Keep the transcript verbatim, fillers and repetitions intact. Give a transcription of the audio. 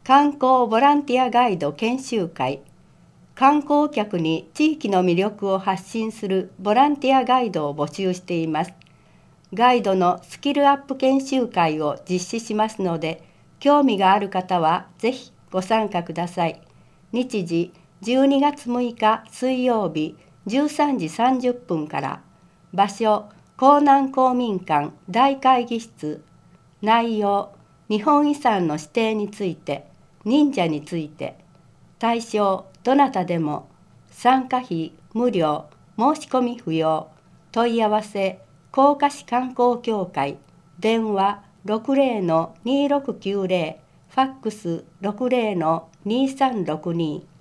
観光ボランティアガイド研修会、観光客に地域の魅力を発信するボランティアガイドを募集しています。ガイドのスキルアップ研修会を実施しますので、興味がある方はぜひご参加ください。日時じゅうにがつむいか水曜日じゅうさんじさんじゅっぷんから。場所江南公民館大会議室。内容日本遺産の指定について、忍者について。対象どなたでも。参加費無料、申し込み不要。問い合わせ甲賀市観光協会。電話 ろくぜろのにろくきゅうぜろ、ファックス ろくぜろのにさんろくに。